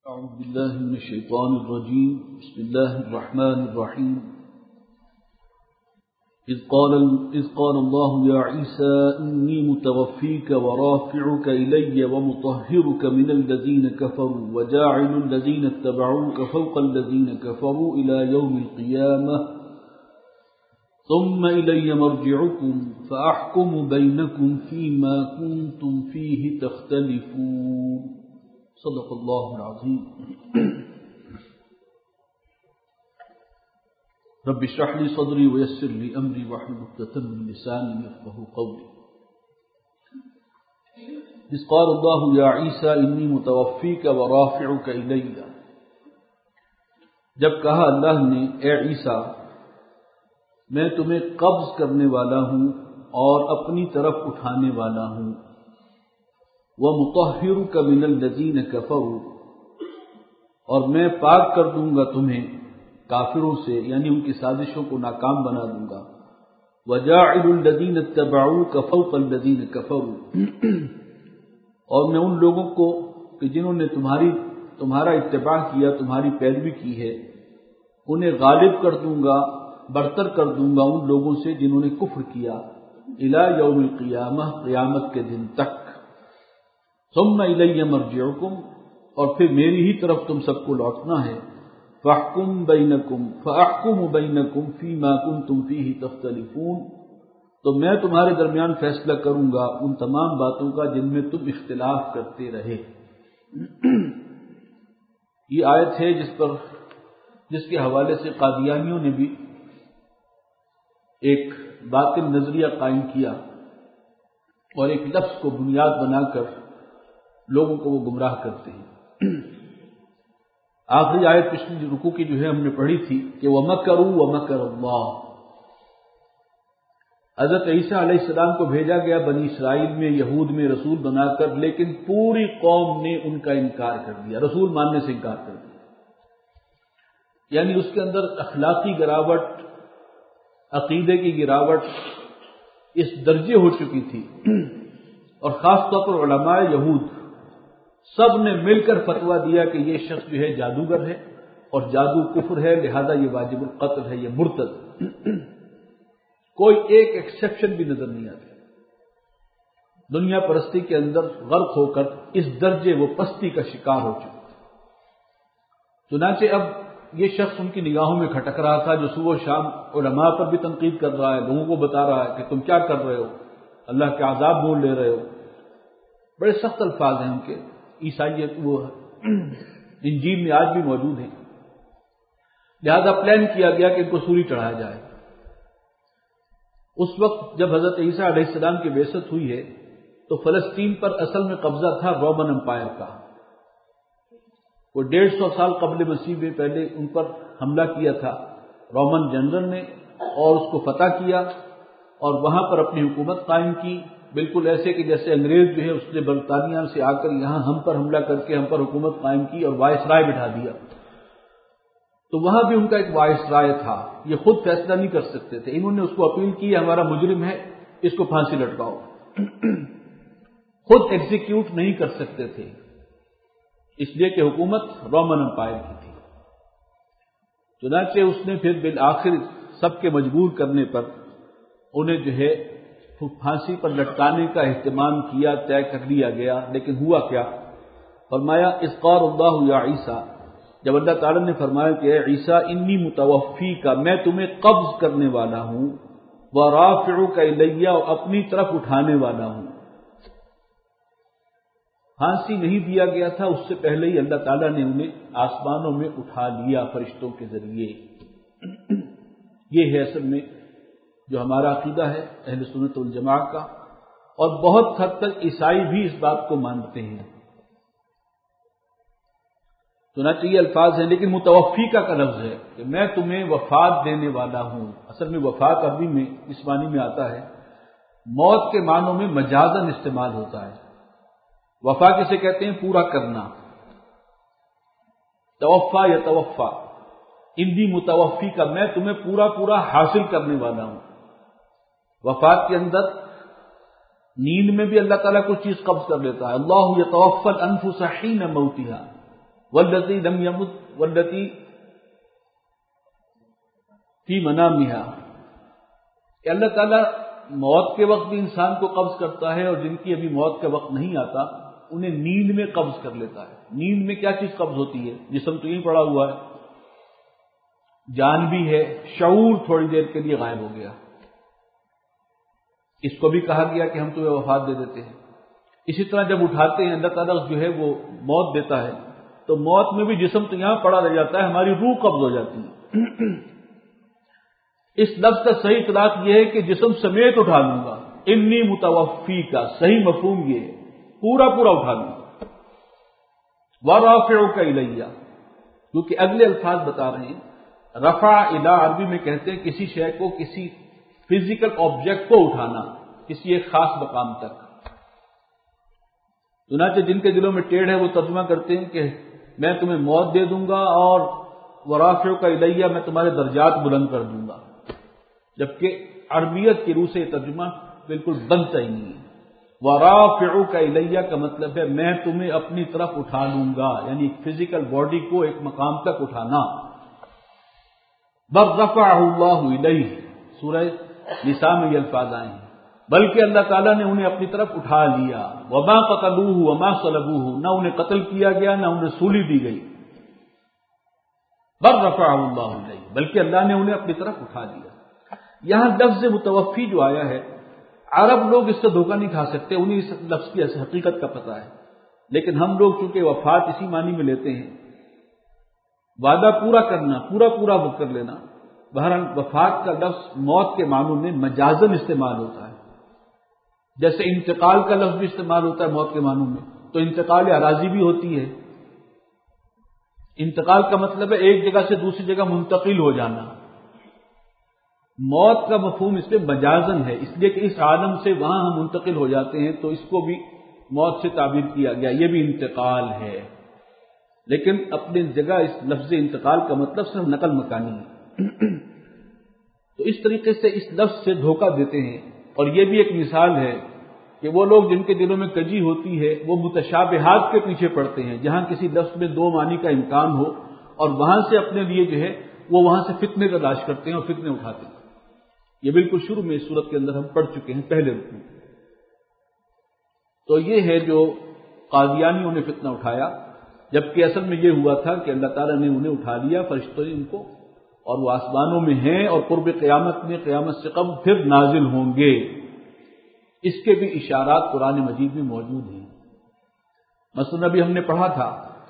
أعوذ بالله من الشيطان الرجيم. بسم الله الرحمن الرحيم. إذ قال الله يا عيسى إني متوفيك ورافعك إلي ومطهرك من الذين كفروا وجاعل الذين اتبعوك فوق الذين كفروا إلى يوم القيامة ثم إلي مرجعكم فأحكم بينكم فيما كنتم فيه تختلفون. صدق اللہ العظیم. رب اشرح لي صدري ويسر لي امري واحلل عقدة من لساني يفقهوا قولي. اذ قال الله يا عيسى اني متوفيك ورافعك الي. جب کہا اللہ نے اے عیسیٰ میں تمہیں قبض کرنے والا ہوں اور اپنی طرف اٹھانے والا ہوں. وَمُطَهِّرُكَ مِنَ الَّذِينَ كَفَرُوا اور میں پاک کر دوں گا تمہیں کافروں سے، یعنی ان کی سازشوں کو ناکام بنا دوں گا. وَجَاعِلُ الَّذِينَ اتَّبَعُوكَ فَوْقَ الَّذِينَ كَفَرُوا اور میں ان لوگوں کو کہ جنہوں نے تمہارا اتباع کیا، تمہاری پیروی کی ہے، انہیں غالب کر دوں گا، برتر کر دوں گا ان لوگوں سے جنہوں نے کفر کیا، الی یوم القیامہ قیامت کے دن تک. ثم الی مرجعکم اور پھر میری ہی طرف تم سب کو لوٹنا ہے. فاحکم بینکم فیما کنتم فیہ تختلفون تو میں تمہارے درمیان فیصلہ کروں گا ان تمام باتوں کا جن میں تم اختلاف کرتے رہے. یہ آیت ہے جس کے حوالے سے قادیانیوں نے بھی ایک باطل نظریہ قائم کیا اور ایک لفظ کو بنیاد بنا کر لوگوں کو وہ گمراہ کرتے ہیں. آخری آیت پچھلی رکوع کی جو ہے ہم نے پڑھی تھی کہ وَمَكَرُوا وَمَكَرَ اللَّهُ. حضرت عیسیٰ علیہ السلام کو بھیجا گیا بنی اسرائیل میں، یہود میں رسول بنا کر، لیکن پوری قوم نے ان کا انکار کر دیا، رسول ماننے سے انکار کر دیا. یعنی اس کے اندر اخلاقی گراوٹ، عقیدے کی گراوٹ اس درجے ہو چکی تھی، اور خاص طور پر علماء یہود سب نے مل کر فتویٰ دیا کہ یہ شخص جو ہے جادوگر ہے اور جادو کفر ہے، لہذا یہ واجب القتل ہے، یہ مرتد. کوئی ایک ایکسیپشن بھی نظر نہیں آتی. دنیا پرستی کے اندر غرق ہو کر اس درجے وہ پستی کا شکار ہو چکے. چنانچہ اب یہ شخص ان کی نگاہوں میں کھٹک رہا تھا، جو صبح و شام علماء پر بھی تنقید کر رہا ہے، لوگوں کو بتا رہا ہے کہ تم کیا کر رہے ہو، اللہ کے عذاب مول لے رہے ہو. بڑے سخت الفاظ ہیں ان کے، عیسائیت وہ انجیل میں آج بھی موجود ہیں. لہذا پلان کیا گیا کہ ان کو سولی چڑھایا جائے. اس وقت جب حضرت عیسیٰ علیہ السلام کی بعثت ہوئی ہے تو فلسطین پر اصل میں قبضہ تھا رومن امپائر کا. وہ 150 سال قبل مسیح میں پہلے ان پر حملہ کیا تھا رومن جنرل نے، اور اس کو فتح کیا اور وہاں پر اپنی حکومت قائم کی. بالکل ایسے کہ جیسے انگریز جو ہے اس نے برطانیہ سے آ کر یہاں ہم پر حملہ کر کے ہم پر حکومت قائم کی اور وائسرائے بٹھا دیا. تو وہاں بھی ان کا ایک وائسرائے تھا، یہ خود فیصلہ نہیں کر سکتے تھے. انہوں نے اس کو اپیل کی ہمارا مجرم ہے، اس کو پھانسی لٹکاؤ. خود ایگزیکیوٹ نہیں کر سکتے تھے، اس لیے کہ حکومت رومن امپائر کی تھی. چنانچہ اس نے پھر بالآخر سب کے مجبور کرنے پر انہیں جو ہے پھانسی پر لٹکانے کا اہتمام کیا، طے کر لیا گیا. لیکن ہوا کیا؟ فرمایا اذ قال اللہ یا عیسیٰ، جب اللہ تعالیٰ نے فرمایا کہ اے عیسیٰ انی متوفیک، میں تمہیں قبض کرنے والا ہوں، ورافعک الی اور اپنی طرف اٹھانے والا ہوں. پھانسی نہیں دیا گیا تھا، اس سے پہلے ہی اللہ تعالیٰ نے انہیں آسمانوں میں اٹھا لیا فرشتوں کے ذریعے. یہ ہے اصل میں جو ہمارا عقیدہ ہے اہل سنت والجماعت کا، اور بہت حد تک عیسائی بھی اس بات کو مانتے ہیں. چنانچہ یہ الفاظ ہیں، لیکن متوفیکہ کا لفظ ہے کہ میں تمہیں وفات دینے والا ہوں. اصل میں وفات عربی میں اس معنی میں آتا ہے، موت کے معنوں میں مجازاً استعمال ہوتا ہے. وفا کسے کہتے ہیں؟ پورا کرنا. توفا یا توفا، انی متوفیکہ میں تمہیں پورا حاصل کرنے والا ہوں. وفات کے اندر نیند میں بھی اللہ تعالیٰ کوئی چیز قبض کر لیتا ہے. اللہ یتوفی الانفس حین موتها، واللتی لم یمت واللتی فی منامہا، کہ اللہ تعالیٰ موت کے وقت بھی انسان کو قبض کرتا ہے، اور جن کی ابھی موت کا وقت نہیں آتا انہیں نیند میں قبض کر لیتا ہے۔ نیند میں کیا چیز قبض ہوتی ہے؟ جسم تو یہیں پڑا ہوا ہے، جان بھی ہے، شعور تھوڑی دیر کے لیے غائب ہو گیا۔ اس کو بھی کہا گیا کہ ہم تمہیں وفات دے دیتے ہیں۔ اسی طرح جب اٹھاتے ہیں اللہ تعالیٰ جو ہے وہ موت دیتا ہے، تو موت میں بھی جسم تو یہاں پڑا رہ جاتا ہے، ہماری روح قبض ہو جاتی ہے۔ اس لفظ کا صحیح اطلاق یہ ہے کہ جسم سمیت اٹھا لوں گا۔ انی متوفی کا صحیح مفہوم یہ ہے، پورا پورا اٹھا لوں گا۔ ورافعک الیہ، کیونکہ اگلے الفاظ بتا رہے ہیں رفع الی عربی میں کہتے ہیں کسی شے کو، کسی فزیکل آبجیکٹ کو اٹھانا کسی ایک خاص مقام تک۔ چنانچہ جن کے دلوں میں ٹیڑھ ہے وہ ترجمہ کرتے ہیں کہ میں تمہیں موت دے دوں گا اور ورافعک الیہ، میں تمہارے درجات بلند کر دوں گا، جبکہ عربیت کی روح سے یہ ترجمہ بالکل بنتا ہی نہیں ہے۔ ورافعک الیہ کا مطلب ہے میں تمہیں اپنی طرف اٹھا لوں گا، یعنی فزیکل باڈی کو ایک مقام تک اٹھانا۔ بل رفعہ اللہ الیہ، سورہ نساء میں یہ الفاظ آئے ہیں، بلکہ اللہ تعالیٰ نے انہیں اپنی طرف اٹھا لیا۔ وما قتلوہ وما صلبوہ، نہ انہیں قتل کیا گیا نہ انہیں سولی دی گئی۔ بل رفعہ اللہ الیہ، بلکہ اللہ نے انہیں اپنی طرف اٹھا لیا۔ یہاں لفظ متوفی جو آیا ہے، عرب لوگ اس سے دھوکہ نہیں کھا سکتے، انہیں اس لفظ کی حقیقت کا پتہ ہے، لیکن ہم لوگ چونکہ وفات اسی معنی میں لیتے ہیں، وعدہ پورا کرنا، پورا پورا کر لینا۔ بہرحال وفات کا لفظ موت کے معنوں میں مجازن استعمال ہوتا ہے، جیسے انتقال کا لفظ بھی استعمال ہوتا ہے موت کے معنوں میں، تو انتقال اراضی بھی ہوتی ہے۔ انتقال کا مطلب ہے ایک جگہ سے دوسری جگہ منتقل ہو جانا۔ موت کا مفہوم اس میں مجازن ہے، اس لیے کہ اس عالم سے وہاں ہم منتقل ہو جاتے ہیں، تو اس کو بھی موت سے تعبیر کیا گیا، یہ بھی انتقال ہے، لیکن اپنی جگہ اس لفظ انتقال کا مطلب صرف نقل مکانی ہے۔ تو اس طریقے سے اس لفظ سے دھوکہ دیتے ہیں، اور یہ بھی ایک مثال ہے کہ وہ لوگ جن کے دلوں میں کجی ہوتی ہے وہ متشابہات کے پیچھے پڑتے ہیں، جہاں کسی لفظ میں دو معنی کا امکان ہو، اور وہاں سے اپنے لیے جو ہے وہ وہاں سے فتنے تلاش کرتے ہیں اور فتنے اٹھاتے ہیں۔ یہ بالکل شروع میں اس صورت کے اندر ہم پڑھ چکے ہیں پہلے رکوع میں۔ تو یہ ہے جو قادیانیوں نے فتنہ اٹھایا، جبکہ اصل میں یہ ہوا تھا کہ اللہ تعالیٰ نے انہیں اٹھا لیا، فرشتوں نے ان کو، اور وہ آسمانوں میں ہیں اور قرب قیامت میں قیامت سے قبل پھر نازل ہوں گے۔ اس کے بھی اشارات قرآن مجید میں موجود ہیں۔ مثلا ابھی ہم نے پڑھا تھا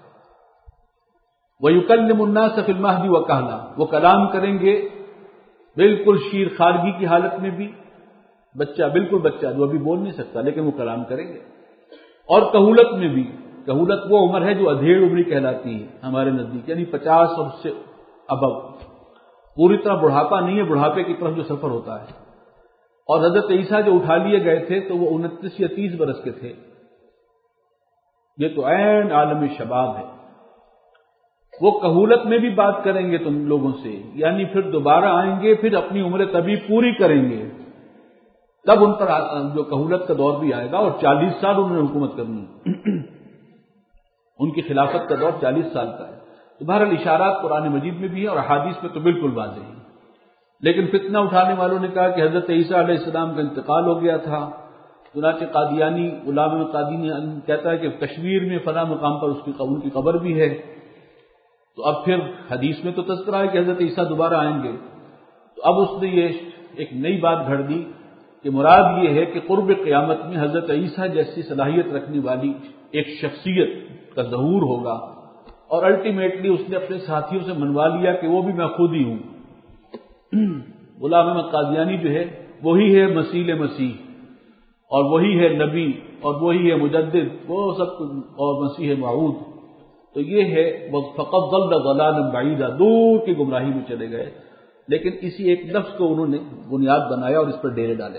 وَيُكَلِّمُ النَّاسَ فِي الْمَهْدِ وَكَهْلًا، وہ کلام کریں گے بالکل شیر خارگی کی حالت میں بھی، بچہ بالکل بچہ جو ابھی بول نہیں سکتا لیکن وہ کلام کریں گے، اور کہولت میں بھی۔ کہولت وہ عمر ہے جو ادھیڑ عمری کہلاتی ہے ہمارے نزدیک، یعنی 50 اور اس سے ابو، پوری طرح بڑھاپا نہیں ہے، بڑھاپے کی طرف جو سفر ہوتا ہے۔ اور حضرت عیسیٰ جو اٹھا لیے گئے تھے تو وہ 29 یا 30 برس کے تھے، یہ تو عین عالم شباب ہے۔ وہ کہولت میں بھی بات کریں گے تم لوگوں سے، یعنی پھر دوبارہ آئیں گے، پھر اپنی عمر طبی پوری کریں گے، تب ان پر جو کہولت کا دور بھی آئے گا، اور 40 سال انہوں نے حکومت کرنی ہے۔ ان کی خلافت کا دور 40 سال کا ہے۔ تو بہرحال اشارات قرآن مجید میں بھی ہیں اور احادیث میں تو بالکل واضح ہیں۔ لیکن فتنہ اٹھانے والوں نے کہا کہ حضرت عیسیٰ علیہ السلام کا انتقال ہو گیا تھا، چنانچہ قادیانی علامہ قادیانی کہتا ہے کہ کشمیر میں فلاں مقام پر ان کی قبر بھی ہے۔ تو اب پھر حدیث میں تو تذکرہ ہے کہ حضرت عیسیٰ دوبارہ آئیں گے، تو اب اس نے یہ ایک نئی بات گھڑ دی کہ مراد یہ ہے کہ قرب قیامت میں حضرت عیسیٰ جیسی صلاحیت رکھنے والی ایک شخصیت کا ظہور ہوگا، اور الٹیمیٹلی اس نے اپنے ساتھیوں سے منوا لیا کہ وہ بھی میں خود ہی ہوں۔ غلام احمد قادیانی جو ہے وہی ہے مسیح، اور وہی ہے نبی، اور وہی ہے مجدد، وہ سب کچھ، اور مسیح موعود۔ تو یہ ہے فقط ضل ضلالا بعیدا، دور کی گمراہی میں چلے گئے، لیکن اسی ایک لفظ کو انہوں نے بنیاد بنایا اور اس پر ڈیرے ڈالے۔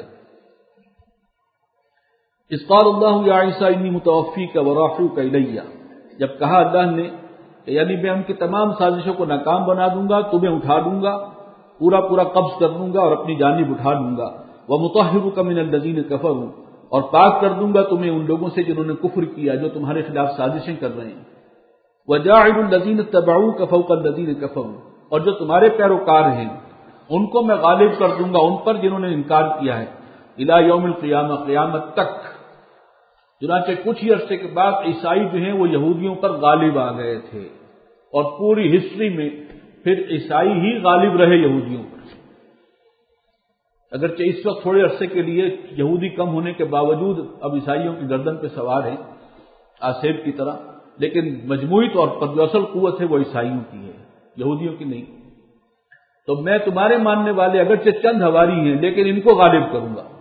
اذ قال اللہ یا عیسیٰ انی متوفیک ورافعک الیہ، جب کہا اللہ نے کہ یعنی میں ان کی تمام سازشوں کو ناکام بنا دوں گا، تمہیں اٹھا لوں گا، پورا پورا قبض کر لوں گا اور اپنی جانب اٹھا لوں گا، ومطہرک من الذین کفروا، اور پاک کر دوں گا تمہیں ان لوگوں سے جنہوں نے کفر کیا، جو تمہارے خلاف سازشیں کر رہے ہیں۔ وَجَاعِلُ الَّذِينَ اتَّبَعُوكَ فَوْقَ الَّذِينَ كَفَرُوا، اور جو تمہارے پیروکار ہیں ان کو میں غالب کر دوں گا ان پر جنہوں نے انکار کیا ہے، الی یوم القیامہ، قیامت تک۔ چنانچہ کچھ ہی عرصے کے بعد عیسائی جو ہیں وہ یہودیوں پر غالب آ گئے تھے، اور پوری ہسٹری میں پھر عیسائی ہی غالب رہے یہودیوں پر۔ اگرچہ اس وقت تھوڑے عرصے کے لیے یہودی کم ہونے کے باوجود اب عیسائیوں کی گردن پہ سوار ہیں آسیب کی طرح، لیکن مجموعی طور پر جو اصل قوت ہے وہ عیسائیوں کی ہے، یہودیوں کی نہیں۔ تو میں تمہارے ماننے والے اگرچہ چند ہواری ہیں لیکن ان کو غالب کروں گا۔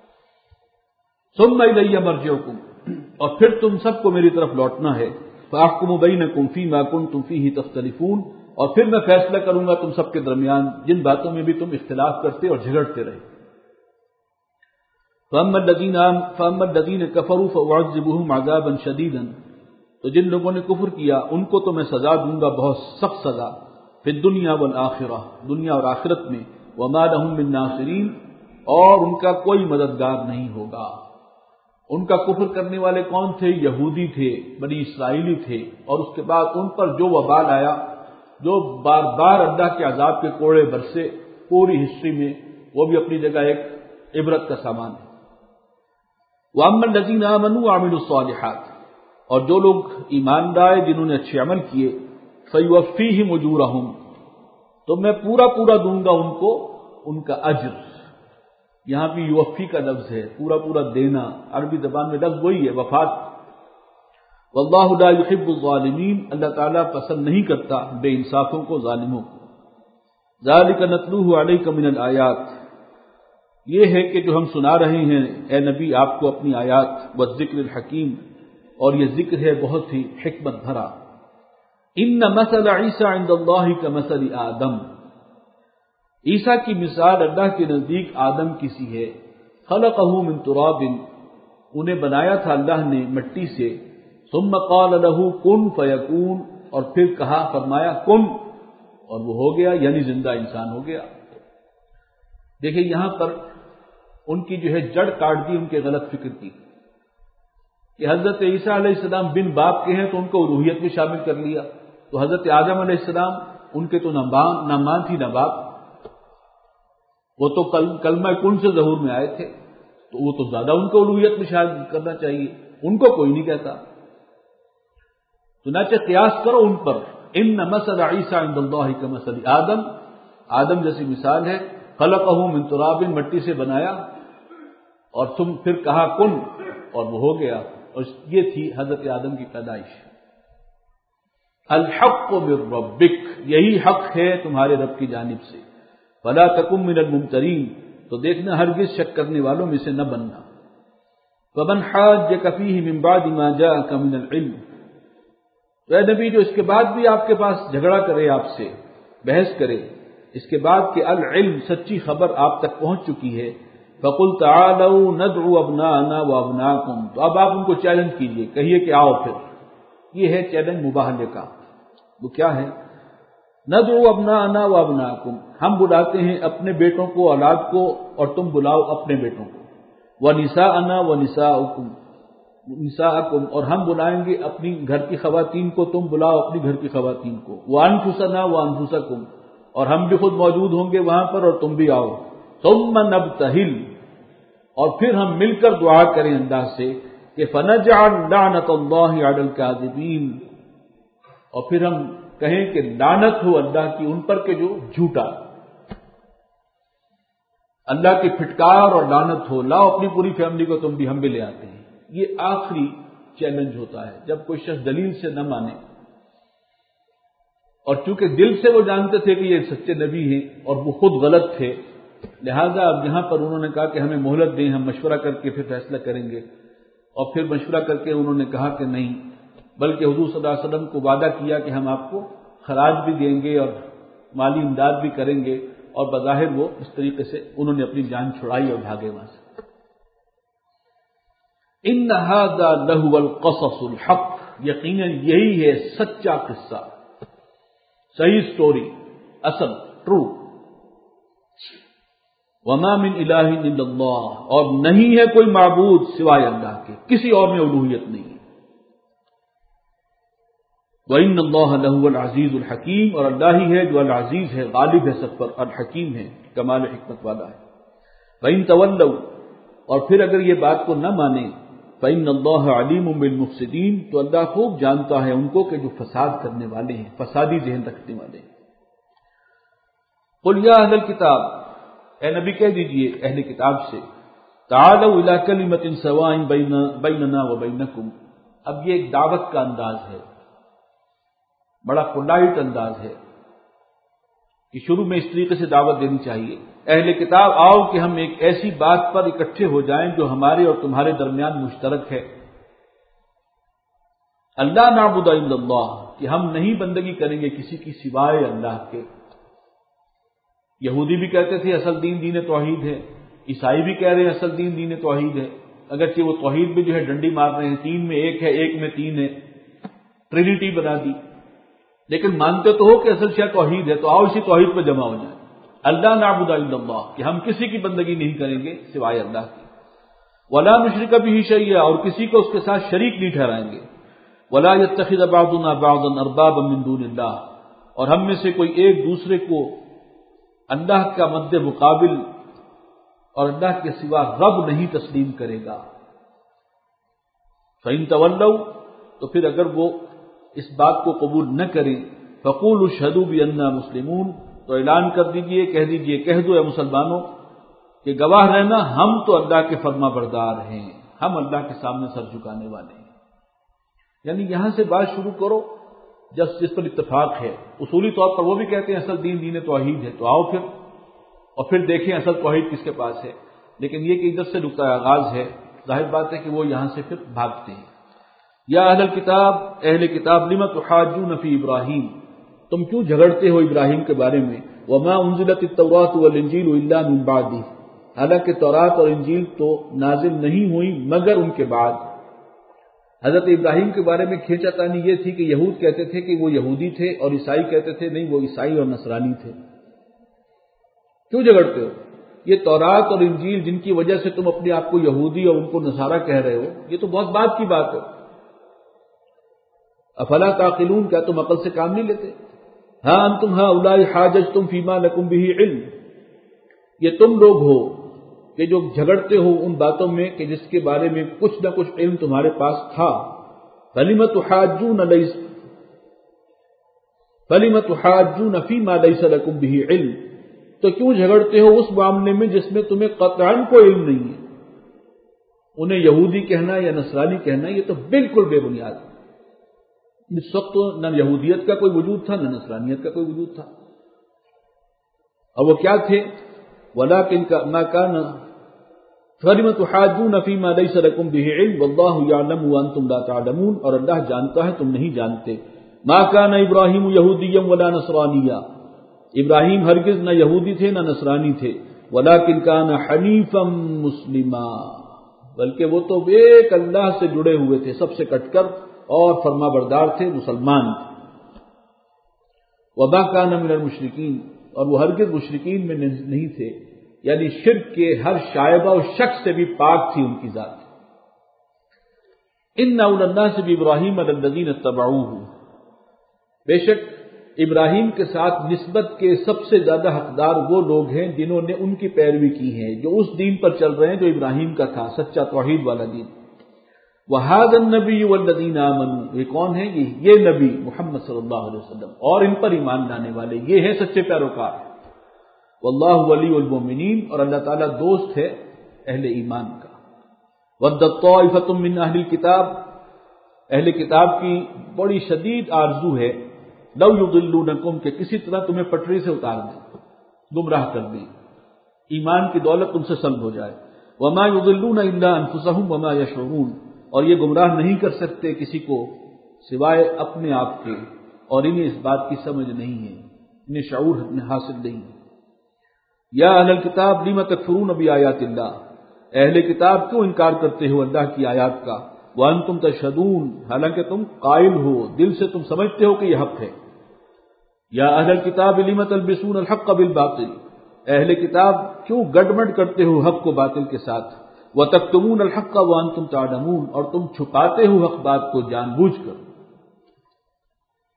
ثم الی مرجعکم، اور پھر تم سب کو میری طرف لوٹنا ہے، فاحکم بینکم فیما کنتم فیہ تختلفون، اور پھر میں فیصلہ کروں گا تم سب کے درمیان جن باتوں میں بھی تم اختلاف کرتے اور جھگڑتے رہے۔ فاما الذین کفروا فاعذبهم عذابا شدیدا، تو جن لوگوں نے کفر کیا ان کو تو میں سزا دوں گا بہت سخت سزا، فی الدنیا والآخرہ، دنیا اور آخرت میں، وما لهم من ناصرین، اور ان کا کوئی مددگار نہیں ہوگا۔ ان کا کفر کرنے والے کون تھے؟ یہودی تھے، بنی اسرائیلی تھے، اور اس کے بعد ان پر جو وبال آیا، جو بار بار اللہ کے عذاب کے کوڑے برسے پوری ہسٹری میں، وہ بھی اپنی جگہ ایک عبرت کا سامان ہے۔ وَأَمَّا الَّذِينَ آمَنُوا وَعَمِلُوا الصَّالِحَاتِ، اور جو لوگ ایمان لائے جنہوں نے اچھے عمل کیے، فَيُوَفِّيهِمْ أُجُورَهُمْ، تو میں پورا دوں گا ان کو ان کا اجر۔ یہاں بھی یوفی کا لفظ ہے، پورا دینا، عربی زبان میں لفظ وہی ہے، وفات۔ واللہ لا يحب الظالمین، اللہ تعالیٰ پسند نہیں کرتا بے انصافوں کو، ظالموں کو۔ ذالک نتلوہ علیک من الآیات، یہ ہے کہ جو ہم سنا رہے ہیں اے نبی آپ کو اپنی آیات، والذکر الحکیم، اور یہ ذکر ہے بہت ہی حکمت بھرا۔ ان مثل عیسیٰ عند اللہ کمثل آدم، عیسیٰ کی مثال اللہ کے نزدیک آدم کی سی ہے۔ خلقہ من تراب، انہیں بنایا تھا اللہ نے مٹی سے، ثم قال له کن فیکون، اور پھر کہا فرمایا کن، اور وہ ہو گیا، یعنی زندہ انسان ہو گیا۔ دیکھیں یہاں پر ان کی جو ہے جڑ کاٹ دی ان کے غلط فکر کی، کہ حضرت عیسیٰ علیہ السلام بن باپ کے ہیں تو ان کو الوہیت میں شامل کر لیا، تو حضرت آدم علیہ السلام ان کے تو نہ ماں تھی نہ باپ، وہ تو کلمہ کن سے ظہور میں آئے تھے، تو وہ تو زیادہ ان کو الوہیت میں شامل کرنا چاہیے، ان کو کوئی نہیں کہتا۔ چنانچہ قیاس کرو ان پر، ان مثل عیسیٰ عند اللہ کمثل آدم، آدم جیسی مثال ہے، خلقہ من تراب، مٹی سے بنایا، اور تم پھر کہا کن، اور وہ ہو گیا، اور یہ تھی حضرت آدم کی پیدائش۔ الحق من ربک، یہی حق ہے تمہارے رب کی جانب سے، فلا تکن من الممترین، تو دیکھنا ہرگز شک کرنے والوں میں سے نہ بننا۔ فمن حاجک فیہ من بعد ما جاءک من العلم، اے نبی جو اس کے بعد بھی آپ کے پاس جھگڑا کرے، آپ سے بحث کرے، اس کے بعد کہ العلم سچی خبر آپ تک پہنچ چکی ہے، فقل تعالوا ندعو ابناءنا وابناءکم، تو اب آپ ان کو چیلنج کیجئے، کہیے کہ آؤ پھر، یہ ہے چیلنج مباہلے کا۔ وہ کیا ہے؟ ندعو ابناءنا وابناءکم، ہم بلاتے ہیں اپنے بیٹوں کو، اولاد کو، اور تم بلاؤ اپنے بیٹوں کو، ونساءنا ونساءکم، اور ہم بلائیں گے اپنی گھر کی خواتین کو، تم بلاؤ اپنی گھر کی خواتین کو، وانفسنا وانفسکم، اور ہم بھی خود موجود ہوں گے وہاں پر اور تم بھی آؤ، ثم نبتہل، اور پھر ہم مل کر دعا کریں اللہ سے کہ فنجعل لعنت اللہ علی الکاذبین، اور پھر ہم کہیں کہ لعنت ہو اللہ کی ان پر کہ جو جھوٹا، اللہ کی پھٹکار اور لعنت ہو، لاؤ اپنی پوری فیملی کو، تم بھی ہم بھی لے آتے ہیں۔ یہ آخری چیلنج ہوتا ہے جب کوئی شخص دلیل سے نہ مانے، اور چونکہ دل سے وہ جانتے تھے کہ یہ سچے نبی ہیں اور وہ خود غلط تھے، لہذا اب یہاں پر انہوں نے کہا کہ ہمیں مہلت دیں، ہم مشورہ کر کے پھر فیصلہ کریں گے، اور پھر مشورہ کر کے انہوں نے کہا کہ نہیں، بلکہ حضور صلی اللہ علیہ وسلم کو وعدہ کیا کہ ہم آپ کو خراج بھی دیں گے اور مالی امداد بھی کریں گے، اور بظاہر وہ اس طریقے سے انہوں نے اپنی جان چھڑائی اور بھاگے وہاں سے۔ ان ھذا لہو القصص الحق، یقیناً یہی ہے سچا قصہ، صحیح سٹوری، اصل، ٹرو۔ وما من الہ الا اللہ، اور نہیں ہے کوئی معبود سوائے اللہ کے، کسی اور میں الوہیت نہیں ہے۔ وَإِنَّ اللَّهَ لَهُوَ الْعَزِيزُ الْحَكِيمُ، اور اللہ ہی ہے جو العزیز ہے، غالب ہے سب پر، الحکیم ہے، کمال حکمت والا ہے۔ وَإِن تَوَلَّوْا، اور پھر اگر یہ بات کو نہ مانے، فَإِنَّ اللَّهَ عَلِيمٌ بِالْمُفْسِدِينَ، تو اللہ خوب جانتا ہے ان کو کہ جو فساد کرنے والے ہیں، فسادی ذہن رکھنے والے ہیں۔ قُلْ يَا أَهْلَ الْكِتَابِ، اے نبی کہہ دیجئے اہل کتاب سے، تَعَالَوْا إِلَىٰ كَلِمَةٍ سَوَاءٍ بَيْنَنَا وَبَيْنَكُمْ، اب یہ ایک دعوت کا انداز ہے، بڑا پولائٹ انداز ہے کہ شروع میں اس طریقے سے دعوت دینی چاہیے، اہل کتاب آؤ کہ ہم ایک ایسی بات پر اکٹھے ہو جائیں جو ہمارے اور تمہارے درمیان مشترک ہے، اللہ نعبد الا اللہ، کہ ہم نہیں بندگی کریں گے کسی کی سوائے اللہ کے۔ یہودی بھی کہتے تھے اصل دین دین توحید ہے، عیسائی بھی کہہ رہے ہیں اصل دین دین توحید ہے، اگرچہ وہ توحید بھی جو ہے ڈنڈی مار رہے ہیں، تین میں ایک ہے، ایک میں تین ہے، ٹرینیٹی بنا دی، لیکن مانتے تو ہو کہ اصل شے توحید ہے، تو آؤ اسی توحید پہ جمع ہو جائیں، اللہ نعبد الا اللہ، کہ ہم کسی کی بندگی نہیں کریں گے سوائے اللہ کی، ولا نشرک بہ شیئا، اور کسی کو اس کے ساتھ شریک نہیں ٹھہرائیں گے، ولا یتخذ بعضنا بعضا اربابا من دون اللہ، اور ہم میں سے کوئی ایک دوسرے کو اللہ کا مد مقابل اور اللہ کے سوا رب نہیں تسلیم کرے گا۔ فإن تولوا، تو پھر اگر وہ اس بات کو قبول نہ کریں، فقولوا اشہدوا بأننا مسلمون، تو اعلان کر دیجئے، کہہ دیجئے، کہہ دو اے مسلمانوں کہ گواہ رہنا ہم تو اللہ کے فرما بردار ہیں، ہم اللہ کے سامنے سر جھکانے والے ہیں۔ یعنی یہاں سے بات شروع کرو جس پر اتفاق ہے، اصولی طور پر وہ بھی کہتے ہیں اصل دین دین توحید ہے، تو آؤ پھر، اور پھر دیکھیں اصل توحید کس کے پاس ہے، لیکن یہ کہ ادھر سے نقطہ آغاز ہے، ظاہر بات ہے کہ وہ یہاں سے پھر بھاگتے ہیں۔ یا اہل الکتاب، اہل کتاب، لم تحاجون فی ابراہیم، تم کیوں جھگڑتے ہو ابراہیم کے بارے میں، وما انزلت التوراۃ والانجیل الا من بعدہ، حالانکہ تورات اور انجیل تو نازل نہیں ہوئی مگر ان کے بعد۔ حضرت ابراہیم کے بارے میں کھینچا تانی یہ تھی کہ یہود کہتے تھے کہ وہ یہودی تھے اور عیسائی کہتے تھے نہیں وہ عیسائی اور نصرانی تھے، کیوں جھگڑتے ہو؟ یہ تورات اور انجیل جن کی وجہ سے تم اپنے آپ کو یہودی اور ان کو نصارہ کہہ رہے ہو، یہ تو بہت بعد کی بات ہے۔ افلا تعقلون، کیا تم عقل سے کام نہیں لیتے؟ ہاں انتم ہؤلاء حاججتم فیما لکم بہ علم، یہ تم لوگ ہو کہ جو جھگڑتے ہو ان باتوں میں کہ جس کے بارے میں کچھ نہ کچھ علم تمہارے پاس تھا۔ فلم تحاجون فیما لیس لکم بہ علم، تو کیوں جھگڑتے ہو اس معاملے میں جس میں تمہیں قطعاً کوئی علم نہیں ہے؟ انہیں یہودی کہنا یا نصرانی کہنا یہ تو بالکل بے بنیاد ہے۔ اس وقت تو نہ یہودیت کا کوئی وجود تھا نہ نصرانیت کا کوئی وجود تھا، اور وہ کیا تھے؟ وَلَٰكِن مَا كَانَ فَلِمَ تُحَاجُّونَ فِيمَا لَيْسَ لَكُمْ بِهِ عِلْمٌ وَاللَّهُ يَعْلَمُ وَأَنْتُمْ لَا تَعْلَمُونَ، اور اللہ جانتا ہے تم نہیں جانتے۔ مَا كَانَ إِبْرَاهِيمُ يَهُودِيًّا وَلَا نَصْرَانِيًّا، ابراہیم ہرگز نہ یہودی تھے نہ نصرانی تھے، وَلَٰكِن كَانَ حَنِيفًا مُسْلِمًا، بلکہ وہ تو ایک اللہ سے جڑے ہوئے تھے، سب سے کٹ کر، اور فرما بردار تھے، مسلمان تھے۔ وَمَا كَانَ مِنَ الْمُشْرِكِينَ، اور وہ ہرگز مشرکین میں نہیں تھے، یعنی شرک کے ہر شائبہ و شک سے بھی پاک تھی ان کی ذات۔ إِنَّ أَوْلَى النَّاسِ بِإِبْرَاهِيمَ لَلَّذِينَ اتَّبَعُوهُ، بے شک ابراہیم کے ساتھ نسبت کے سب سے زیادہ حقدار وہ لوگ ہیں جنہوں نے ان کی پیروی کی ہے، جو اس دین پر چل رہے ہیں جو ابراہیم کا تھا، سچا توحید والا دین۔ وَهَذَا النَّبِيُّ وَالَّذِينَ آمَنُوا، یہ کون ہے؟ یہ نبی محمد صلی اللہ علیہ وسلم اور ان پر ایمان لانے والے، یہ ہیں سچے پیروکار۔ واللہ ولی المؤمنین، اور اللہ تعالیٰ دوست ہے اہل ایمان کا۔ وَدَّت طَائِفَةٌ مِّنْ أَهْلِ الْكِتَابِ، اہل کتاب کی بڑی شدید آرزو ہے، لَوْ يُضِلُّونَكُمْ، کہ کسی طرح تمہیں پٹری سے اتار دیں، گمراہ کر دیں، ایمان کی دولت تم سے سلب ہو جائے۔ وَمَا يُضِلُّونَ إِلَّا أَنفُسَهُمْ وَمَا يَشْعُرُونَ، اور یہ گمراہ نہیں کر سکتے کسی کو سوائے اپنے آپ کے، اور انہیں اس بات کی سمجھ نہیں ہے، انہیں شعور حاصل نہیں ہے۔ یا اہل الکتاب لم تکفرون بآیات اللہ، اہل کتاب کیوں انکار کرتے ہو اللہ کی آیات کا، وانتم تشہدون، حالانکہ تم قائل ہو، دل سے تم سمجھتے ہو کہ یہ حق ہے۔ یا اہل الکتاب لم تلبسون الحق بالباطل، اہل کتاب کیوں گڑبڑ کرتے ہو حق کو باطل کے ساتھ، وتکتمون الحق وانتم تعلمون، اور تم چھپاتے ہو حق بات کو جان بوجھ کر۔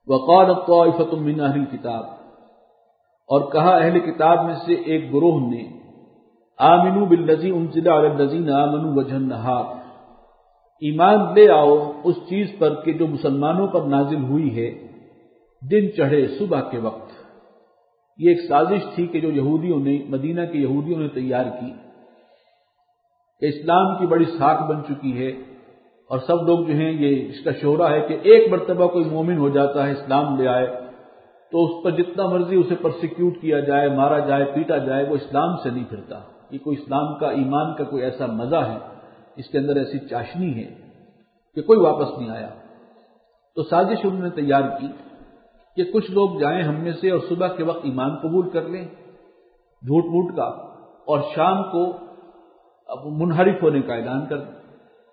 وقالت طائفۃ من اہل الکتاب، اور کہا اہل کتاب میں سے ایک گروہ نے، آمنوا بالذی انزل علی الذین آمنوا وجہ النہار، ایمان لے آؤ اس چیز پر کہ جو مسلمانوں پر نازل ہوئی ہے دن چڑھے صبح کے وقت۔ یہ ایک سازش تھی کہ جو یہودیوں نے، مدینہ کے یہودیوں نے تیار کی کہ اسلام کی بڑی ساکھ بن چکی ہے اور سب لوگ جو ہیں، یہ اس کا شہرہ ہے کہ ایک مرتبہ کوئی مومن ہو جاتا ہے، اسلام لے آئے تو اس پر جتنا مرضی اسے پرسیکیوٹ کیا جائے، مارا جائے، پیٹا جائے، وہ اسلام سے نہیں پھرتا۔ یہ کوئی اسلام کا، ایمان کا کوئی ایسا مزہ ہے، اس کے اندر ایسی چاشنی ہے کہ کوئی واپس نہیں آیا۔ تو سازش انہوں نے تیار کی کہ کچھ لوگ جائیں ہم میں سے اور صبح کے وقت ایمان قبول کر لیں جھوٹ موٹ کا، اور شام کو منحرف ہونے کا اعلان کر دیں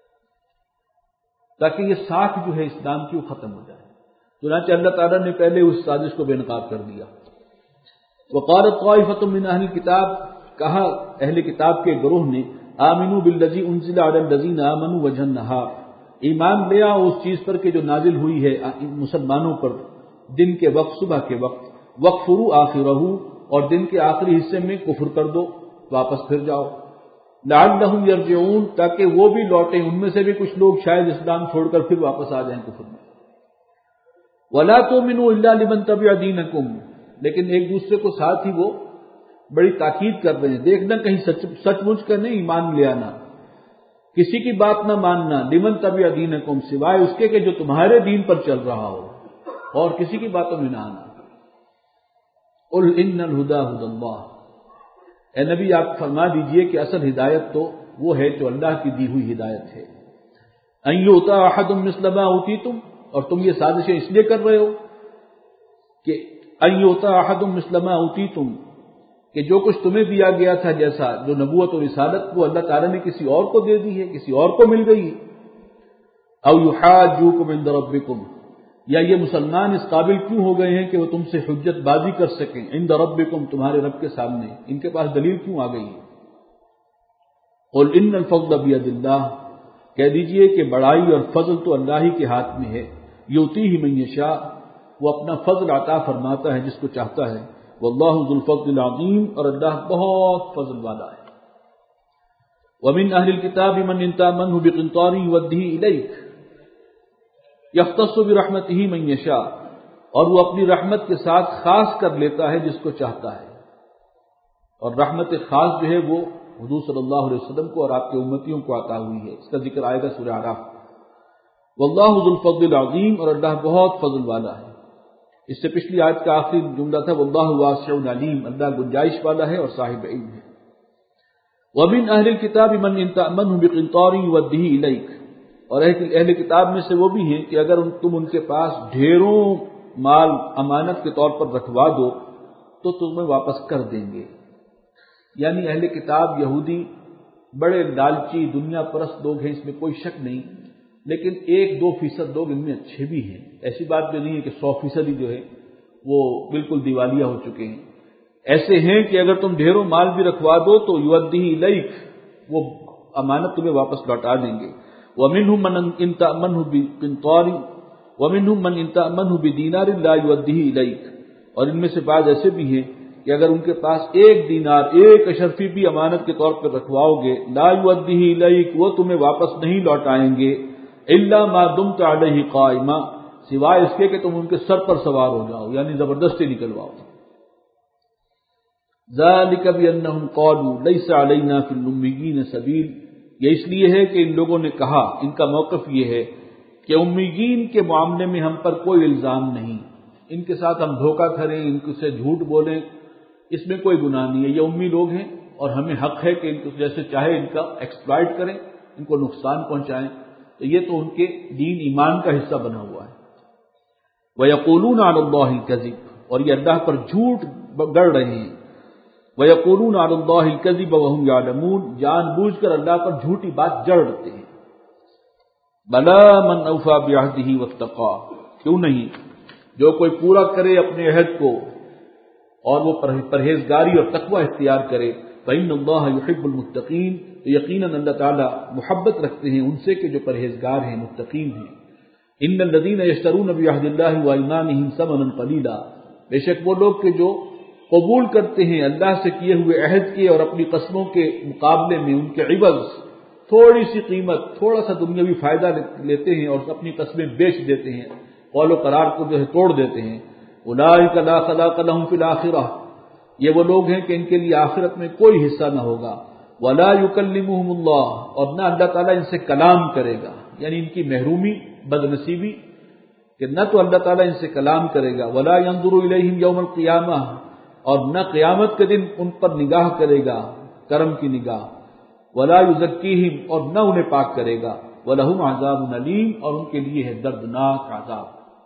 تاکہ یہ ساکھ جو ہے اسلام کی وہ ختم ہو جائے۔ چنانچہ اللہ تعالیٰ نے پہلے اس سازش کو بے نقاب کر دیا۔ وقالت طائفۃ من اہل الکتاب، کہا اہل کتاب کے گروہ نے، آمنوا بالذی انزل علی الذین آمنوا وجہ النہار، ایمان لے آؤ اس چیز پر کہ جو نازل ہوئی ہے مسلمانوں پر دن کے وقت، صبح کے وقت، وکفروا آخرہ، اور دن کے آخری حصے میں کفر کر دو، واپس پھر جاؤ، لعلہم یرجعون، تاکہ وہ بھی لوٹیں، ان میں سے بھی کچھ لوگ شاید اسلام چھوڑ کر پھر واپس آ جائیں کفر میں۔ ولا تؤمنوا الا لمن تبع دینکم، لیکن ایک دوسرے کو ساتھ ہی وہ بڑی تاکید کر رہے ہیں، دیکھنا کہیں سچ مچ کر نہیں ایمان لے آنا، کسی کی بات نہ ماننا، لمن تبع دینکم، سوائے اس کے کہ جو تمہارے دین پر چل رہا ہو، اور کسی کی باتوں میں نہ آنا۔ قل ان الہدی ھدی اللہ، اے نبی آپ فرما دیجئے کہ اصل ہدایت تو وہ ہے جو اللہ کی دی ہوئی ہدایت ہے۔ ان یؤتی احد مثل ما اوتیتم، اور تم یہ سازشیں اس لیے کر رہے ہو کہ ان یؤتی احد مثل ما اوتیتم، کہ جو کچھ تمہیں دیا گیا تھا، جیسا جو نبوت اور رسالت، وہ اللہ تعالیٰ نے کسی اور کو دے دی ہے، کسی اور کو مل گئی ہے۔ او یحاجوکم عند ربکم، یا یہ مسلمان اس قابل کیوں ہو گئے ہیں کہ وہ تم سے حجت بازی کر سکیں، عند ربکم، تمہارے رب کے سامنے، ان کے پاس دلیل کیوں آ گئی ہے۔ قل ان الفضل بید اللہ، کہہ دیجئے کہ بڑائی اور فضل تو اللہ ہی کے ہاتھ میں ہے، یؤتیہ من یشاء، وہ اپنا فضل عطا فرماتا ہے جس کو چاہتا ہے، واللہ ذو الفضل العظیم، اور اللہ بہت فضل والا ہے۔ ومن اہل الکتاب من ان تأمنه بقنطار یؤدیہ الیک یختص برحمتہ من یشاء، اور وہ اپنی رحمت کے ساتھ خاص کر لیتا ہے جس کو چاہتا ہے، اور رحمت خاص جو ہے وہ حضور صلی اللہ علیہ وسلم کو اور آپ کے امتیوں کو عطا ہوئی ہے، اس کا ذکر آئے گا سورہ اعراف۔ واللہ ذو الفضل العظیم، اور اللہ بہت فضل والا ہے۔ اس سے پچھلی آیت کا آخری جملہ تھا واللہ واسع علیم، اللہ گنجائش والا ہے اور صاحب علم ہے۔ ومن اہل الکتاب من ان تأمنه بقنطار یؤدیہ الیک، اور اہل کتاب میں سے وہ بھی ہیں کہ اگر تم ان کے پاس ڈھیروں مال امانت کے طور پر رکھوا دو تو تمہیں واپس کر دیں گے۔ یعنی اہل کتاب یہودی بڑے لالچی دنیا پرست لوگ ہیں، اس میں کوئی شک نہیں، لیکن 1-2% لوگ ان میں اچھے بھی ہیں، ایسی بات بھی نہیں ہے کہ 100% ہی جو ہے وہ بالکل دیوالیہ ہو چکے ہیں۔ ایسے ہیں کہ اگر تم ڈھیروں مال بھی رکھوا دو تو یؤدیہ الیک، وہ امانت تمہیں واپس لوٹا دیں گے۔ ومنہم من ان تأمنه بقنطار ومنہم من ان تأمنه بدینار لا یؤدیہ الیک، اور ان میں سے بعض ایسے بھی ہیں کہ اگر ان کے پاس 1 دینار، 1 اشرفی بھی امانت کے طور پر رکھواؤ گے، لا یؤدیہ الیک، وہ تمہیں واپس نہیں لوٹائیں گے، الا ما دمت علیہ قائما، سوائے اس کے کہ تم ان کے سر پر سوار ہو جاؤ، یعنی زبردستی نکلواؤ۔ ذالک بانہم قالوا لیس علینا فی الامیین سبیل، یہ اس لیے ہے کہ ان لوگوں نے کہا، ان کا موقف یہ ہے کہ امیین کے معاملے میں ہم پر کوئی الزام نہیں، ان کے ساتھ ہم دھوکہ کریں، ان سے جھوٹ بولیں، اس میں کوئی گناہ نہیں ہے، یہ امی لوگ ہیں اور ہمیں حق ہے کہ ان کو جیسے چاہے ان کا ایکسپلائٹ کریں، ان کو نقصان پہنچائیں، تو یہ تو ان کے دین ایمان کا حصہ بنا ہوا ہے۔ وَيَقُولُونَ عَلَى اللَّهِ الْكَذِبَ، اور یہ اللہ پر جھوٹ گڑھ رہے ہیں۔ وَيَقُولُونَ عَلَى اللَّهِ الْكَذِبَ وَهُمْ يَعْلَمُونَ، جان بوجھ کر اللہ پر جھوٹی بات جڑتے ہیں۔ بَلَا مَنْ أَوْفَى بِعَهْدِهِ وَاتَّقَىٰ، کیوں نہیں، جو کوئی پورا کرے اپنے عہد کو اور وہ پرہیزگاری اور تقوی اختیار کرے، فَإِنَّ اللَّهَ يُحِبُّ الْمُتَّقِينَ، تو یقیناً اللہ تعالیٰ محبت رکھتے ہیں ان سے کہ جو پرہیزگار ہیں، متقین ہیں۔ ان الذین یشترون بعہد اللہ وایمانہم ثمنا قلیلا، بے شک وہ لوگ کہ جو قبول کرتے ہیں اللہ سے کیے ہوئے عہد کے اور اپنی قسموں کے مقابلے میں ان کے عوض تھوڑی سی قیمت، تھوڑا سا دنیاوی فائدہ لیتے ہیں اور اپنی قسمیں بیچ دیتے ہیں، قول و قرار کو جو ہے توڑ دیتے ہیں، اولئک لا خلاق لهم فی الآخرہ، یہ وہ لوگ ہیں کہ ان کے لیے آخرت میں کوئی حصہ نہ ہوگا، ولا یکلمہم اللہ، اور نہ اللہ تعالیٰ ان سے کلام کرے گا، یعنی ان کی محرومی، بدنصیبی کہ نہ تو اللہ تعالیٰ ان سے کلام کرے گا، ولا ینظر الیہم یوم القیامہ، اور نہ قیامت کے دن ان پر نگاہ کرے گا کرم کی نگاہ، ولا یزکیہم، اور نہ انہیں پاک کرے گا، ولہم عذاب علیم، اور ان کے لیے ہے دردناک عذاب۔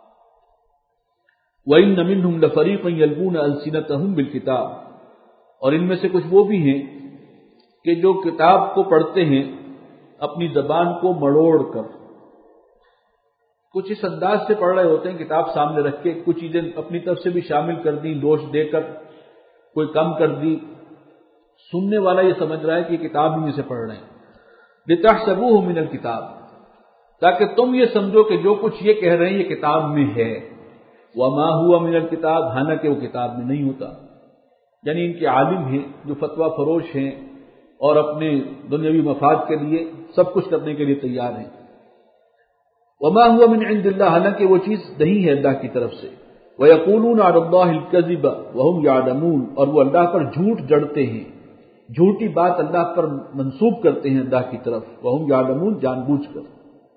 وَإِنَّ مِنْهُمْ لَفَرِيقًا يَلْوُونَ أَلْسِنَتَهُمْ بِالْكِتَابِ، اور ان میں سے کچھ وہ بھی ہیں کہ جو کتاب کو پڑھتے ہیں اپنی زبان کو مڑوڑ کر، کچھ اس انداز سے پڑھ رہے ہوتے ہیں کتاب سامنے رکھ کے، کچھ چیزیں اپنی طرف سے بھی شامل کر دی، دوش دے کر کوئی کم کر دی، سننے والا یہ سمجھ رہا ہے کہ کتاب ہی میں سے پڑھ رہے ہیں، لِتَحْسَبُوهُ مِنَ الْكِتَابِ، تاکہ تم یہ سمجھو کہ جو کچھ یہ کہہ رہے ہیں یہ کتاب میں ہے، وَمَا هُوَ مِنَ الْكِتَابِ، حالانکہ وہ کتاب میں نہیں ہوتا، یعنی ان کے عالم ہیں جو فتویٰ فروش ہیں اور اپنے دنیاوی مفاد کے لیے سب کچھ کرنے کے لیے تیار ہیں، وَمَا هُوَ مِنْ عِنْدِ اللَّهِ، حالانکہ وہ چیز نہیں ہے اللہ کی طرف سے، وَيَقُولُونَ عَلَى اللَّهِ الْكَذِبَ وَهُمْ يَعْلَمُونَ، اور وہ اللہ پر جھوٹ جڑتے ہیں، جھوٹی بات اللہ پر منسوب کرتے ہیں اللہ کی طرف، وَهُمْ يَعْلَمُونَ، جان بوجھ کر۔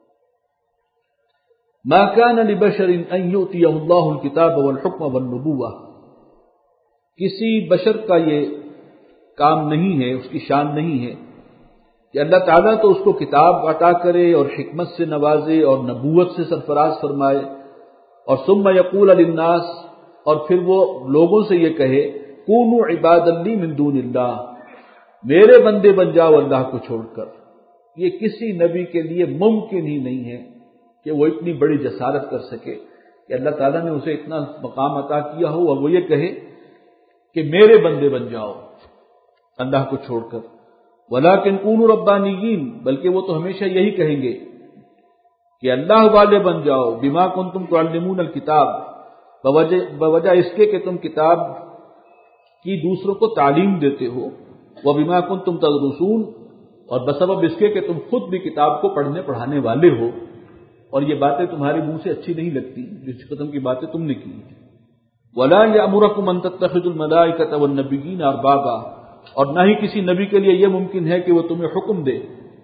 مَا كَانَ لِبَشَرٍ أَن يُؤْتِيَهُ اللَّهُ الْكِتَابَ وَالْحُكْمَ وَالنُّبُوَّةَ، کسی بشر کا یہ کام نہیں ہے، اس کی شان نہیں ہے کہ اللہ تعالیٰ تو اس کو کتاب عطا کرے اور حکمت سے نوازے اور نبوت سے سرفراز فرمائے، اور ثم یقول للناس، اور پھر وہ لوگوں سے یہ کہے کونوا عبادا لی من دون اللہ، میرے بندے بن جاؤ اللہ کو چھوڑ کر۔ یہ کسی نبی کے لیے ممکن ہی نہیں ہے کہ وہ اتنی بڑی جسارت کر سکے کہ اللہ تعالیٰ نے اسے اتنا مقام عطا کیا ہو اور وہ یہ کہے کہ میرے بندے بن جاؤ اللہ کو چھوڑ کر۔ وَلَٰكِنْ كُونُوا رَبَّانِيِّينَ، بلکہ وہ تو ہمیشہ یہی کہیں گے کہ اللہ والے بن جاؤ، بِمَا كُنْتُمْ تُعَلِّمُونَ الْكِتَابَ، بوجہ اس کے کہ تم کتاب کی دوسروں کو تعلیم دیتے ہو، وَبِمَا كُنْتُمْ تَدْرُسُونَ، اور بسبب اس کے کہ تم خود بھی کتاب کو پڑھنے پڑھانے والے ہو، اور یہ باتیں تمہارے منہ سے اچھی نہیں لگتی جس قسم کی باتیں تم نے کی۔ وَلَا يَأْمُرَكُمْ أَن تَتَّخِذُوا الْمَلَائِكَةَ وَالنَّبِيِّينَ أَرْبَابًا، اور نہ ہی کسی نبی کے لیے یہ ممکن ہے کہ وہ تمہیں حکم دے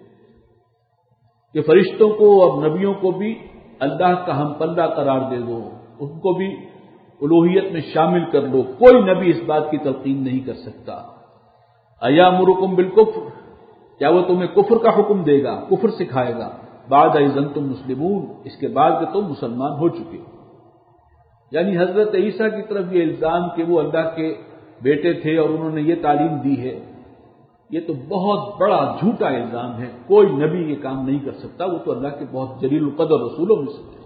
کہ فرشتوں کو اور نبیوں کو بھی اللہ کا ہم پلہ قرار دے دو، ان کو بھی الوہیت میں شامل کر لو، کوئی نبی اس بات کی تلقین نہیں کر سکتا۔ أَيَأْمُرُكُمْ بِالْكُفْرِ، کیا وہ تمہیں کفر کا حکم دے گا، کفر سکھائے گا، بعد اذ انتم مسلمون، اس کے بعد کہ تم مسلمان ہو چکے ہو۔ یعنی حضرت عیسیٰ کی طرف یہ الزام کہ وہ اللہ کے بیٹے تھے اور انہوں نے یہ تعلیم دی ہے، یہ تو بہت بڑا جھوٹا الزام ہے، کوئی نبی یہ کام نہیں کر سکتا، وہ تو اللہ کے بہت جلیل القدر رسولوں میں سے ہے۔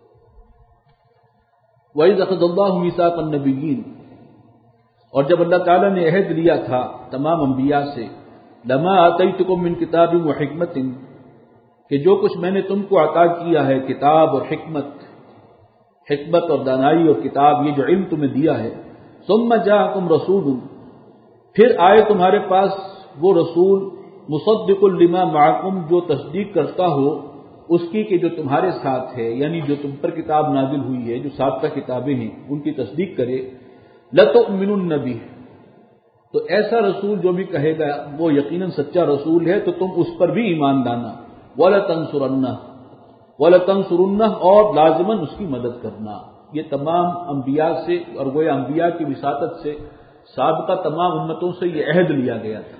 وَإِذْ أَخَذَ اللَّهُ مِيثَاقَ النَّبِيِّينَ، اور جب اللہ تعالیٰ نے عہد لیا تھا تمام انبیاء سے، لَمَا آتَيْتُكُم مِّن كِتَابٍ وَحِكْمَةٍ، کہ جو کچھ میں نے تم کو عطا کیا ہے کتاب اور حکمت اور دانائی اور کتاب، یہ جو علم تمہیں دیا ہے، ثُمَّ جَاءَكُمْ رَسُولٌ، پھر آئے تمہارے پاس وہ رسول، مُصَدِّقٌ لِمَا مَعَكُمْ، جو تصدیق کرتا ہو اس کی کہ جو تمہارے ساتھ ہے، یعنی جو تم پر کتاب نازل ہوئی ہے، جو سابقہ کتابیں ہیں ان کی تصدیق کرے، لَتُؤْمِنُنَّ بِهِ، تو ایسا رسول جو بھی کہے گا وہ یقیناً سچا رسول ہے، تو تم اس پر بھی ایمان لانا، وَلَتَنْصُرُنَّهُ، اور لازماً اس کی مدد کرنا۔ یہ تمام انبیاء سے اور وہ انبیاء کی وساطت سے سابقہ تمام امتوں سے یہ عہد لیا گیا تھا۔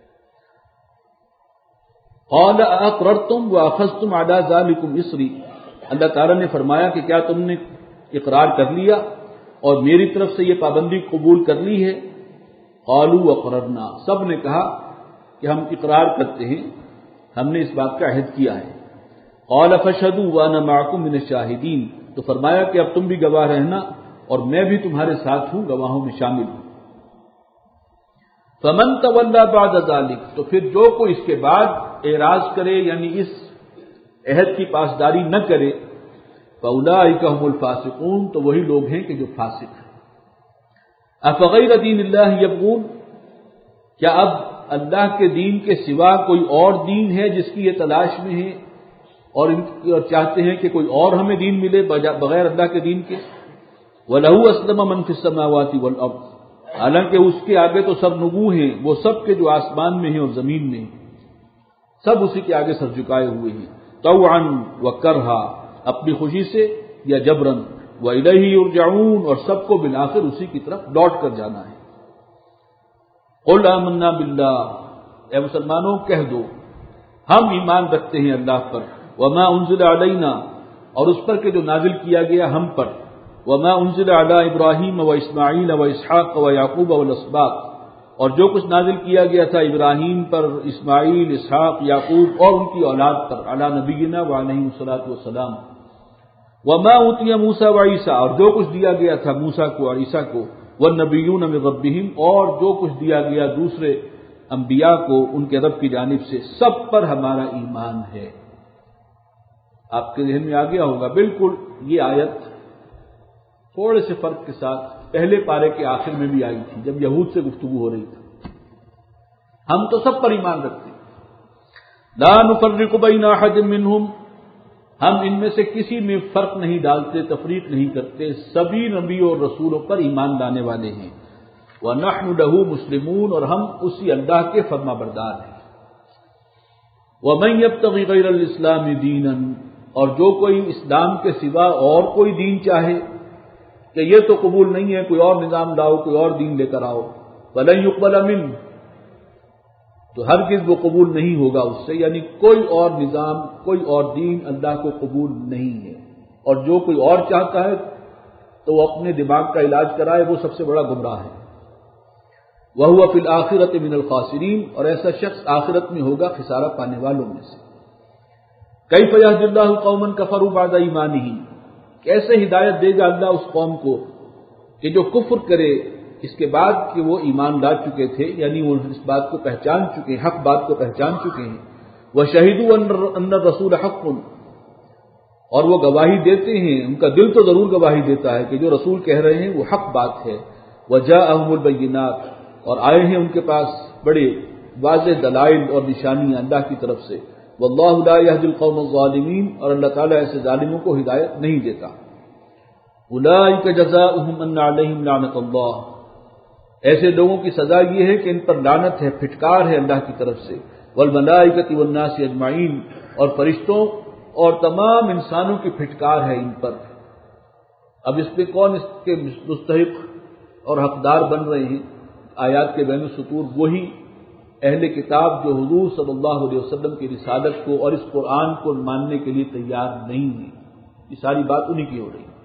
قَالَ أَأَقْرَرْتُمْ وَأَخَذْتُمْ عَلَىٰ ذَٰلِكُمْ إِصْرِي، اللہ تعالیٰ نے فرمایا کہ کیا تم نے اقرار کر لیا اور میری طرف سے یہ پابندی قبول کر لی ہے؟ قَالُوا وَأَقْرَرْنَا، سب نے کہا کہ ہم اقرار کرتے ہیں، ہم نے اس بات کا عہد کیا ہے۔ قَالَ فَاشْهَدُوا وَأَنَا مَعَكُمْ مِنَ الشَّاهِدِينَ، تو فرمایا کہ اب تم بھی گواہ رہنا اور میں بھی تمہارے ساتھ ہوں، گواہوں میں شامل ہوں۔ فَمَن تَوَلَّىٰ بَعْدَ ذَٰلِكَ، تو پھر جو کوئی اس کے بعد اعراض کرے، یعنی اس عہد کی پاسداری نہ کرے، فاولئک هم الفاسقون، تو وہی لوگ ہیں کہ جو فاسق ہیں۔ افغیر دین اللہ یبغون، کیا اب اللہ کے دین کے سوا کوئی اور دین ہے جس کی یہ تلاش میں ہے اور چاہتے ہیں کہ کوئی اور ہمیں دین ملے بغیر اللہ کے دین کے؟ وَلَهُ أَسْلَمَ مَنْ فِي السَّمَاوَاتِ وَالْأَرْضِ، حالانکہ اس کے آگے تو سب نگو ہیں، وہ سب کے جو آسمان میں ہیں اور زمین میں ہیں، سب اسی کے آگے سر جھکائے ہوئے ہیں، طوعا وکرہا، اپنی خوشی سے یا جبرن، وَإِلَيْهِ يُرْجَعُونَ، اور سب کو بالآخر اسی کی طرف لوٹ کر جانا ہے۔ قُلْ آمَنَّا بِاللَّهِ، اے مسلمانوں کہہ دو ہم ایمان رکھتے ہیں اللہ پر، وما انزل علینا، اور اس پر کہ جو نازل کیا گیا ہم پر، وما انزل علی ابراہیم و اسماعیل و اسحاق و یعقوب والاسباط، اور جو کچھ نازل کیا گیا تھا ابراہیم پر، اسماعیل، اسحاق، یعقوب اور ان کی اولاد پر، علی نبینا و علیہ الصلوۃ والسلام، وما اوتی موسیٰ و عیسیٰ، اور جو کچھ دیا گیا تھا موسیٰ کو اور عیسیٰ کو، والنبیون من ربہم، اور جو کچھ دیا گیا دوسرے انبیاء کو ان کے رب کی جانب سے، سب پر ہمارا ایمان ہے۔ آپ کے ذہن میں آ گیا ہوگا بالکل یہ آیت تھوڑے سے فرق کے ساتھ پہلے پارے کے آخر میں بھی آئی تھی، جب یہود سے گفتگو ہو رہی تھی۔ ہم تو سب پر ایمان رکھتے ہیں، لا نفرق بین احد منہم، ہم ان میں سے کسی میں فرق نہیں ڈالتے، تفریق نہیں کرتے، سبھی نبیوں اور رسولوں پر ایمان لانے والے ہیں، وَنَحْنُ لَهُ مُسْلِمُونَ، اور ہم اسی اللہ کے فرما بردار ہیں۔ وَمَن يَبْتَغِ غَيْرَ الْإِسْلَامِ دِينًا، اور جو کوئی اسلام کے سوا اور کوئی دین چاہے کہ یہ تو قبول نہیں ہے، کوئی اور نظام لاؤ، کوئی اور دین لے کر آؤ، فَلَن يُقْبَلَ مِنْهُ، تو ہرگز وہ قبول نہیں ہوگا اس سے، یعنی کوئی اور نظام، کوئی اور دین اللہ کو قبول نہیں ہے، اور جو کوئی اور چاہتا ہے تو وہ اپنے دماغ کا علاج کرائے، وہ سب سے بڑا گمراہ ہے۔ وَهُوَ فِي الْآخِرَةِ مِنَ الْخَاسِرِينَ، اور ایسا شخص آخرت میں ہوگا خسارہ پانے والوں میں سے۔ كَيْفَ يَهْدِي اللَّهُ قَوْمًا كَفَرُوا بَعْدَ إِيمَانِهِمْ، کیسے ہدایت دے گا اللہ اس قوم کو کہ جو کفر کرے اس کے بعد کہ وہ ایمان لا چکے تھے، یعنی وہ اس بات کو پہچان چکے ہیں، حق بات کو پہچان چکے ہیں، وَشَهِدُوا أَنَّ الرَّسُولَ حَقٌّ، اور وہ گواہی دیتے ہیں، ان کا دل تو ضرور گواہی دیتا ہے کہ جو رسول کہہ رہے ہیں وہ حق بات ہے، وَجَاءَهُمُ الْبَيِّنَاتُ، اور آئے ہیں ان کے پاس بڑے واضح دلائل اور نشانیاں اللہ کی طرف سے، وَاللَّهُ لَا يَهْدِي الْقَوْمَ الظَّالِمِينَ، اور اللہ تعالیٰ ایسے ظالموں کو ہدایت نہیں دیتا۔ أُولَٰئِكَ جَزَاؤُهُمْ أَنَّ عَلَيْهِمْ لَعْنَةَ اللَّهِ، ایسے لوگوں کی سزا یہ ہے کہ ان پر لعنت ہے، پھٹکار ہے اللہ کی طرف سے، وَالْمَلَائِكَةِ وَالنَّاسِ أَجْمَعِينَ، اور فرشتوں اور تمام انسانوں کی پھٹکار ہے ان پر۔ اب اس پہ کون اس کے مستحق اور حقدار بن رہے ہیں؟ آیات کے بین السطور وہی اہل کتاب جو حضور صلی اللہ علیہ وسلم کی رسالت کو اور اس قرآن کو ماننے کے لیے تیار نہیں ہیں، یہ ساری بات انہی کی ہو رہی ہے۔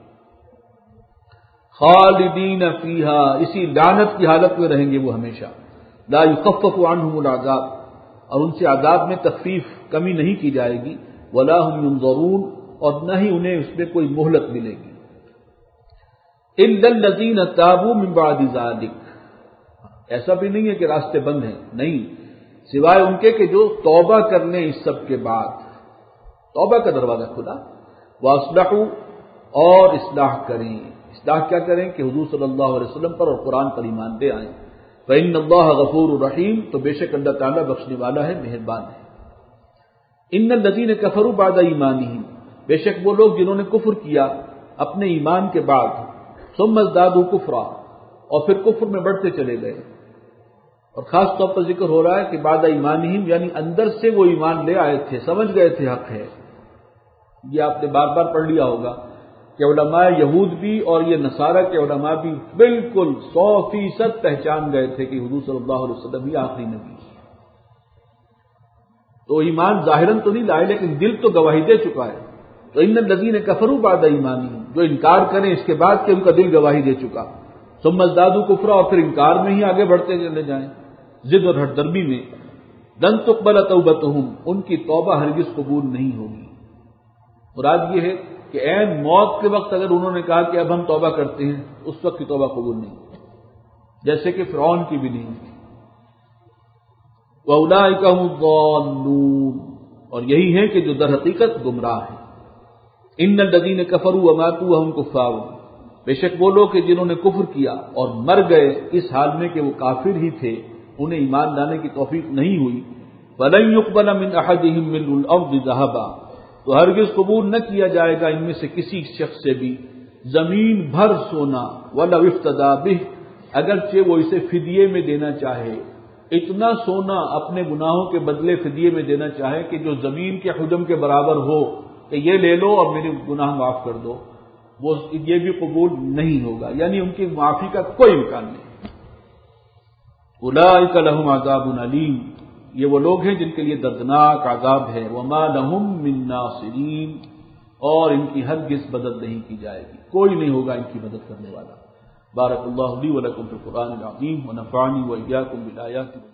خالدین فیہا، اسی لعنت کی حالت میں رہیں گے وہ ہمیشہ، لا یخفف عنہم العذاب، اور ان سے عذاب میں تخفیف کمی نہیں کی جائے گی، ولا هم ينظرون، اور نہ ہی انہیں اس میں کوئی مہلت ملے گی۔ الا الذین تابوا من بعد ذلک، ایسا بھی نہیں ہے کہ راستے بند ہیں، نہیں، سوائے ان کے کہ جو توبہ کر لیں اس سب کے بعد، توبہ کا دروازہ کھلا، واصلحوا، اور اصلاح کریں، اصلاح کیا کریں کہ حضور صلی اللہ علیہ وسلم پر اور قرآن پر ایمان لے آئیں، فإن اللہ غفور رحیم، تو بے شک اللہ تعالیٰ بخشنے والا ہے، مہربان ہے۔ ان الذین کفروا بعد ایمانہم، بے شک وہ لوگ جنہوں نے کفر کیا اپنے ایمان کے بعد، ثم ازدادوا کفرا، اور پھر کفر میں بڑھتے چلے گئے، اور خاص طور پر ذکر ہو رہا ہے کہ بعد ایمانہم یعنی اندر سے وہ ایمان لے آئے تھے، سمجھ گئے تھے حق ہے۔ یہ آپ نے بار بار پڑھ لیا ہوگا کہ علماء یہود بھی اور یہ نصارہ کے علماء بھی بالکل 100% پہچان گئے تھے کہ حضور صلی اللہ علیہ وسلم ہی آخری نبی، تو ایمان ظاہراً تو نہیں لائے لیکن دل تو گواہی دے چکا ہے۔ تو ان الذین کفروا بعد ایمانہم، جو انکار کریں اس کے بعد کہ ان کا دل گواہی دے چکا، ثم ازدادوا کفرا، اور پھر انکار میں ہی آگے بڑھتے چلے جائیں، ضد اور ہٹ درمی میں، لن تقبل توبتہم، ان کی توبہ ہرگز قبول نہیں ہوگی۔ مراد یہ ہے کہ عین موت کے وقت اگر انہوں نے کہا کہ اب ہم توبہ کرتے ہیں، اس وقت کی توبہ قبول نہیں، جیسے کہ فرعون کی بھی نہیں تھی۔ وَأُولَٰئِكَ هُمُ الضَّالُّونَ، اور یہی ہیں کہ جو در حقیقت گمراہ ہیں۔ ان الذین کفروا وماتوا وهم کفار، بے شک وہ لوگ کہ جنہوں نے کفر کیا اور مر گئے اس حال میں کہ وہ کافر ہی تھے، انہیں ایمان لانے کی توفیق نہیں ہوئی، فلن يقبل من احدهم ملء الارض ذهبا، تو ہرگز قبول نہ کیا جائے گا ان میں سے کسی شخص سے بھی زمین بھر سونا، ولو افتدى به، اگرچہ وہ اسے فدیے میں دینا چاہے، اتنا سونا اپنے گناہوں کے بدلے فدیے میں دینا چاہے کہ جو زمین کے حجم کے برابر ہو کہ یہ لے لو اور میرے گناہ معاف کر دو، وہ یہ بھی قبول نہیں ہوگا، یعنی ان کی معافی کا کوئی امکان نہیں۔ اولئک لهم عذاب علیم، یہ وہ لوگ ہیں جن کے لیے دردناک عذاب ہے، وما لهم من ناصرین، اور ان کی ہرگز مدد نہیں کی جائے گی، کوئی نہیں ہوگا ان کی مدد کرنے والا۔ بارک اللہ لی ولکم فی القرآن العظیم ونفعنی وإیاکم بالآیات